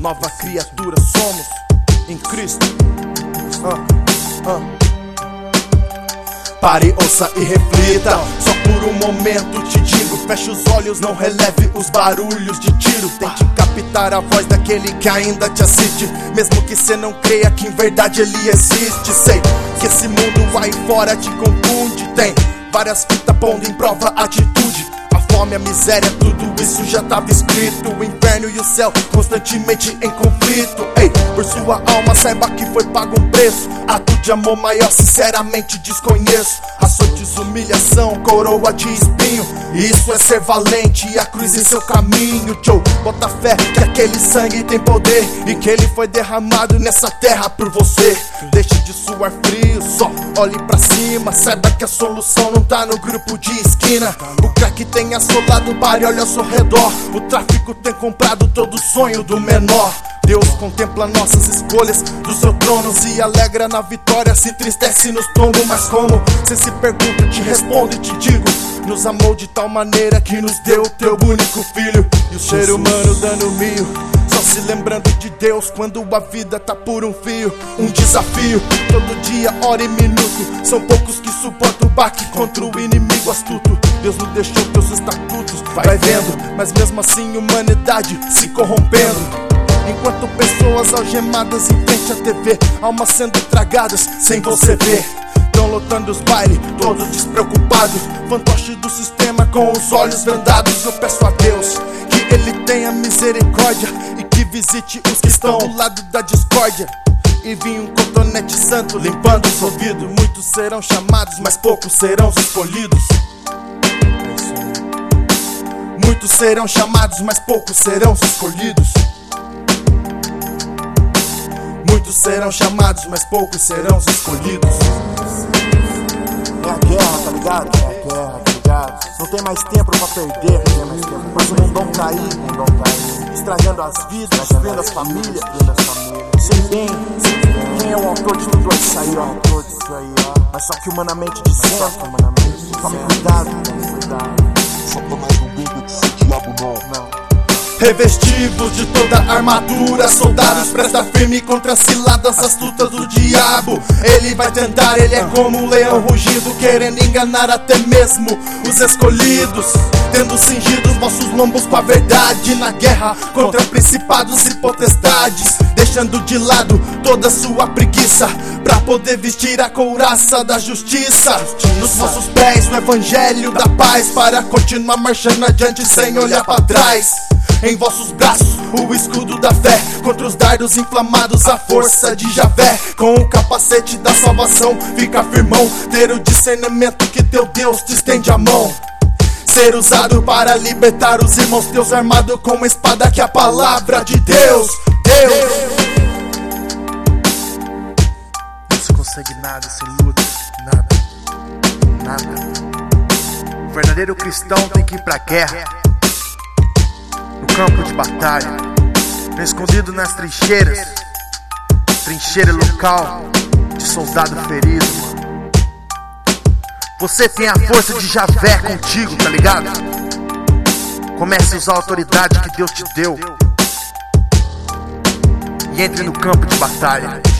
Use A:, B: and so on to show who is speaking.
A: nova criatura somos em Cristo. Pare, ouça e reflita. Só por um momento te digo, feche os olhos, não releve os barulhos de tiro. Tente captar a voz daquele que ainda te assiste, mesmo que cê não creia que em verdade ele existe. Sei que esse mundo aí fora te confunde. Tem várias fitas pondo em prova a atitude. A fome, a miséria, tudo isso já tava escrito. O inferno e o céu constantemente em conflito. Ei, por sua alma saiba que foi pago um preço. Ato de amor maior sinceramente desconheço. Açoites, humilhação, coroa de espinho. Isso é ser valente e a cruz em seu caminho. Joe, bota fé que aquele sangue tem poder e que ele foi derramado nessa terra por você. Deixe de suar frio, só olhe pra cima. Saiba que a solução não tá no grupo de esquina. O crack tem assolado, pare, olha ao seu redor. O tráfico tem comprado todo sonho do menor. Deus contempla nossas escolhas do seu trono, se alegra na vitória, se entristece nos tombos. Mas como? Cê se pergunta, te respondo e te digo: nos amou de tal maneira que nos deu o teu único filho. E o ser humano dando mil, só se lembrando de Deus quando a vida tá por um fio. Um desafio, todo dia, hora e minuto. São poucos que suportam o baque contra o inimigo astuto. Deus não deixou teus estatutos, vai vendo, mas mesmo assim humanidade se corrompendo. Enquanto pessoas algemadas em frente à TV, almas sendo tragadas sem você ver. Tão lotando os bailes, todos despreocupados, fantoche do sistema com os olhos vendados. Eu peço a Deus que Ele tenha misericórdia e que visite os que estão ao lado da discórdia. E vim um cotonete santo limpando os ouvidos. Muitos serão chamados, mas poucos serão os escolhidos. Muitos serão chamados, mas poucos serão os escolhidos. Muitos serão chamados, mas poucos serão os escolhidos.
B: É a guerra, tá ligado? É a guerra, tá ligado? Não tem mais tempo pra perder, pois o mundão caiu, estragando as vidas, destruindo as famílias. Sei bem quem é o autor de tudo isso aí, ó. Mas só que humanamente dizendo, tome cuidado.
C: Satanás não brinca de ser diabo, não.
A: Revestidos de toda a armadura, soldados presta firme contra as ciladas astutas do diabo. Ele vai tentar, ele é como um leão rugido, querendo enganar até mesmo os escolhidos, tendo cingido os vossos lombos com a verdade, na guerra contra principados e potestades, deixando de lado toda sua preguiça pra poder vestir a couraça da justiça. Nos vossos pés o evangelho da paz, para continuar marchando adiante sem olhar pra trás. Em vossos braços o escudo da fé, contra os dardos inflamados a força de Javé. Com o capacete da salvação fica firmão, ter o discernimento que teu Deus te estende a mão. Ser usado para libertar os irmãos teus, armado com a espada que é a palavra de Deus.
D: Não se consegue nada sem luta, nada. O verdadeiro cristão tem que ir pra guerra, no campo de batalha, não escondido nas trincheiras, trincheira local de soldado ferido, mano. Você tem a força de Javé contigo, tá ligado? Comece a usar a autoridade que Deus te deu e entre no campo de batalha.